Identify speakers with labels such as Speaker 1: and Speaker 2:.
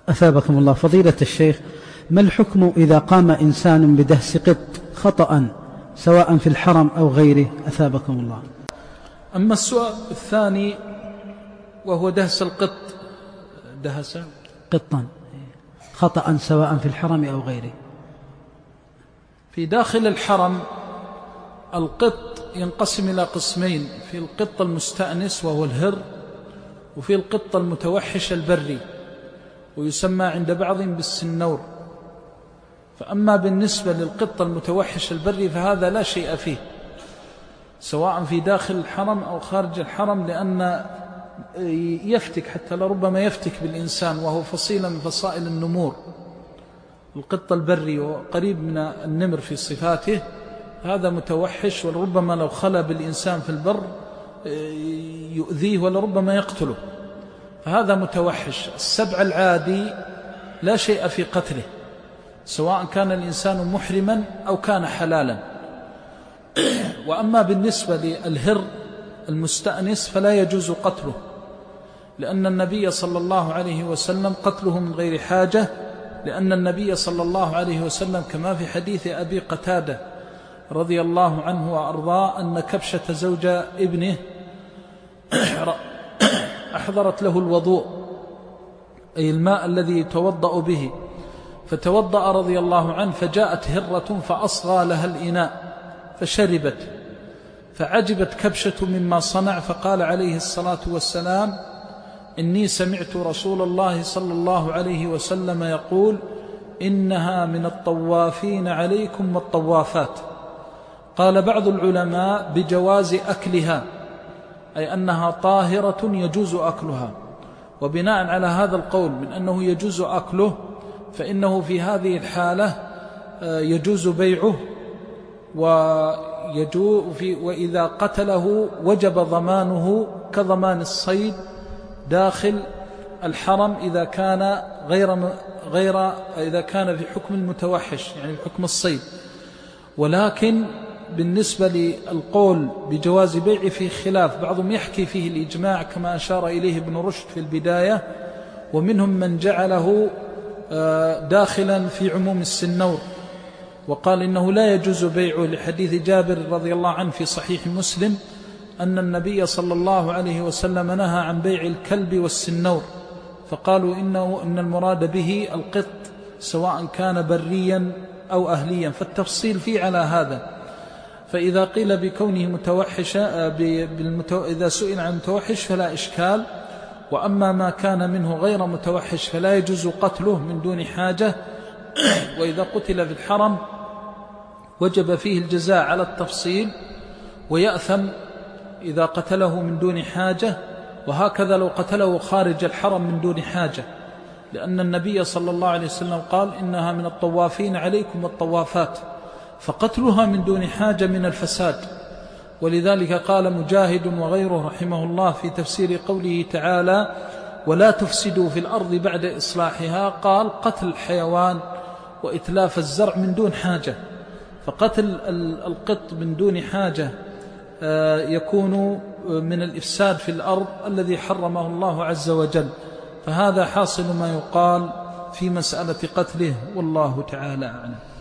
Speaker 1: أثابكم الله. فضيلة الشيخ، ما الحكم إذا قام إنسان بدهس قط خطأ سواء في الحرم أو غيره؟ أثابكم الله.
Speaker 2: أما السؤال الثاني وهو دهس القط، دهس
Speaker 1: قطا خطأ سواء في الحرم أو غيره.
Speaker 2: في داخل الحرم القط ينقسم إلى قسمين: في القط المستأنس وهو الهر، وفي القط المتوحش البري ويسمى عند بعضهم بالسنور. فأما بالنسبة للقط المتوحش البري فهذا لا شيء فيه سواء في داخل الحرم أو خارج الحرم، لأن يفتك حتى لربما يفتك بالإنسان، وهو فصيلة من فصائل النمور. القط البري وقريب من النمر في صفاته، هذا متوحش ولربما لو خلى بالإنسان في البر يؤذيه ولربما يقتله، فهذا متوحش. السبع العادي لا شيء في قتله سواء كان الإنسان محرما أو كان حلالا. وأما بالنسبة للهر المستأنس فلا يجوز قتله، لأن النبي صلى الله عليه وسلم قتله من غير حاجة، لأن النبي صلى الله عليه وسلم كما في حديث أبي قتادة رضي الله عنه وأرضاه أن كبشة زوج ابنه أحضرت له الوضوء، أي الماء الذي يتوضأ به، فتوضأ رضي الله عنه، فجاءت هرة فأصغى لها الإناء فشربت، فعجبت كبشة مما صنع، فقال عليه الصلاة والسلام: إني سمعت رسول الله صلى الله عليه وسلم يقول: إنها من الطوافين عليكم والطوافات. قال بعض العلماء بجواز أكلها، أي أنها طاهرة يجوز أكلها. وبناء على هذا القول من أنه يجوز أكله، فإنه في هذه الحالة يجوز بيعه، وإذا قتله وجب ضمانه كضمان الصيد داخل الحرم إذا كان إذا كان في حكم المتوحش، يعني بحكم الصيد. ولكن بالنسبة للقول بجواز بيع فيه خلاف، بعضهم يحكي فيه الإجماع كما أشار إليه ابن رشد في البداية، ومنهم من جعله داخلا في عموم السنور وقال إنه لا يجوز بيعه، لحديث جابر رضي الله عنه في صحيح مسلم أن النبي صلى الله عليه وسلم نهى عن بيع الكلب والسنور، فقالوا إن المراد به القط سواء كان بريا أو أهليا، فالتفصيل فيه على هذا. فإذا قيل بكونه متوحشا إذا سئل عن متوحش فلا إشكال، وأما ما كان منه غير متوحش فلا يجوز قتله من دون حاجة. وإذا قتل في الحرم وجب فيه الجزاء على التفصيل، ويأثم إذا قتله من دون حاجة، وهكذا لو قتله خارج الحرم من دون حاجة، لأن النبي صلى الله عليه وسلم قال: إنها من الطوافين عليكم والطوافات، فقتلها من دون حاجة من الفساد. ولذلك قال مجاهد وغيره رحمه الله في تفسير قوله تعالى: ولا تفسدوا في الأرض بعد إصلاحها، قال: قتل الحيوان وإتلاف الزرع من دون حاجة. فقتل القط من دون حاجة يكون من الإفساد في الأرض الذي حرمه الله عز وجل، فهذا حاصل ما يقال في مسألة قتله، والله تعالى أعلم.